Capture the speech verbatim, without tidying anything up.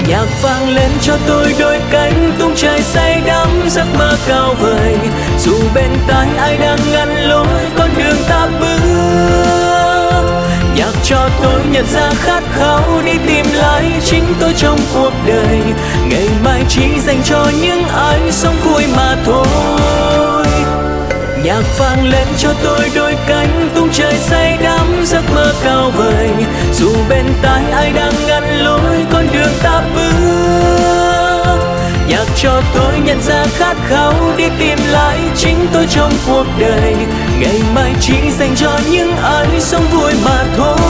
Nhạc vang lên cho tôi đôi cánh tung trời say đắm giấc mơ cao vời, dù bên tai ai đang ngăn lối con đường ta bước. Nhạc cho tôi nhận ra khát khao đi tìm lại chính tôi trong cuộc đời, ngày mai chỉ dành cho những ai sống vui mà thôi. Nhạc vang lên cho tôi đôi cánh tung trời say đắm giấc mơ cao vời, dù bên tai ai đang ngăn lối con đường ta bước. Nhạc cho tôi nhận ra khát khao đi tìm lại chính tôi trong cuộc đời, ngày mai chỉ dành cho những ai sống vui mà thôi.